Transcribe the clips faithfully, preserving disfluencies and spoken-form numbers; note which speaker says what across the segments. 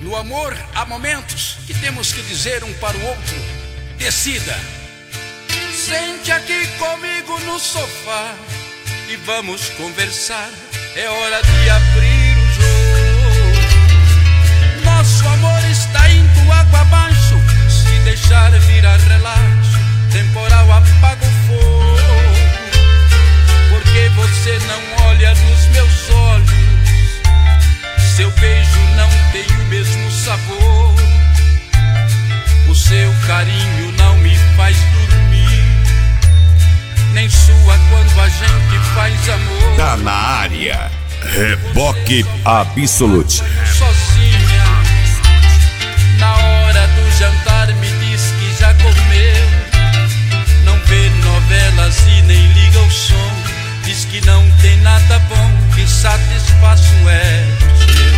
Speaker 1: No amor há momentos que temos que dizer um para o outro: decida. Sente aqui comigo no sofá e vamos conversar. É hora de abrir o jogo. Nosso amor está indo água abaixo. Se deixar virar relaxo, temporal apaga o fogo. Porque você não olha nos meus olhos, seu beijo não tem o mesmo sabor. O seu carinho não me faz dormir, nem sua quando a gente faz amor.
Speaker 2: Tá na área, Reboque Absolute.
Speaker 1: Sozinha, na hora do jantar me diz que já comeu. Não vê novelas e nem liga o som. Diz que não tem nada bom que satisfaça o ego seu.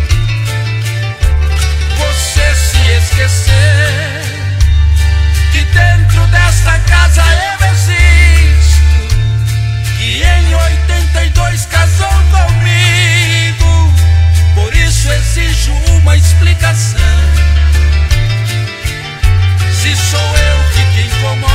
Speaker 1: Você se esquecer que dentro desta casa eu existo, que em oitenta e dois casou comigo. Por isso exijo uma explicação. Se sou eu que te incomoda,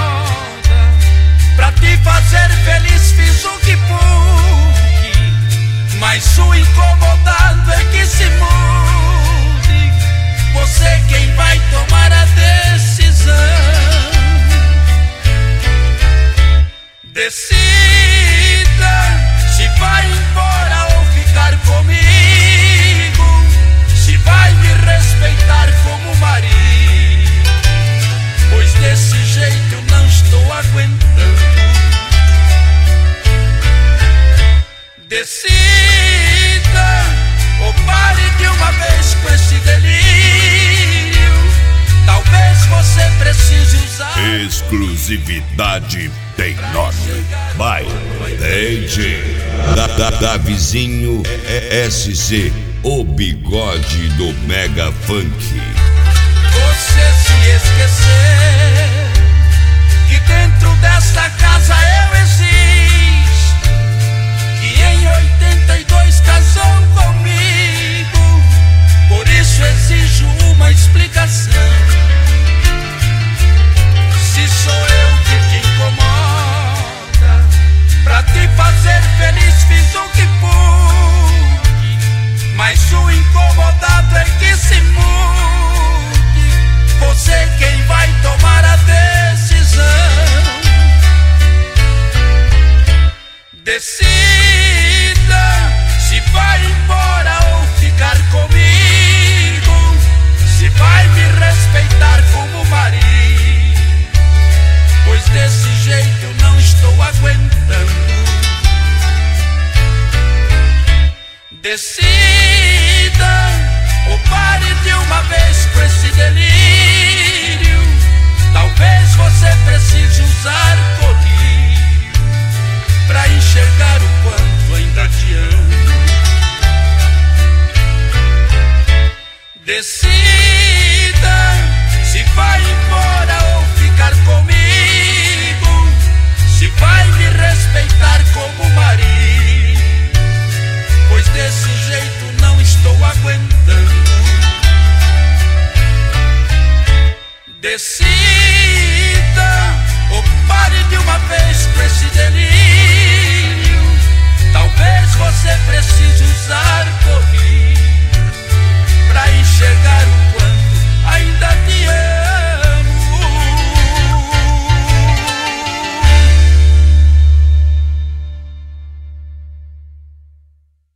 Speaker 1: pra te fazer feliz fiz o que pude, mas o incomodado é que se mude. Você quem vai tomar a decisão. Decida se vai embora ou ficar comigo, se vai me respeitar como marido, pois desse jeito eu não estou aguentando. Decida ou pare de uma vez com esse delírio. Talvez você precise usar
Speaker 2: exclusividade tem nome. Vai, D J da, da, da Vizinho S C, o bigode do Mega Funk.
Speaker 1: Você se esquecer que dentro desta casa eu existo, que em oitenta e dois casou comigo. Por isso exijo uma explicação. Se sou eu que te incomoda, pra te fazer feliz fiz o que pude, mas o incomodado é que se mude. Você quem vai tomar a decisão. Decida se vai embora ou ficar comigo, se vai me respeitar como marido, pois desse jeito eu não estou aguentando. Decida ou pare de uma vez com esse delírio. Talvez você precise usar colírio pra enxergar o quanto ainda te amo. Decida se vai embora ou ficar comigo, se vai me respeitar como marido, pois desse jeito não estou aguentando. Decida ou pare de uma vez com esse delírio. Talvez você precise usar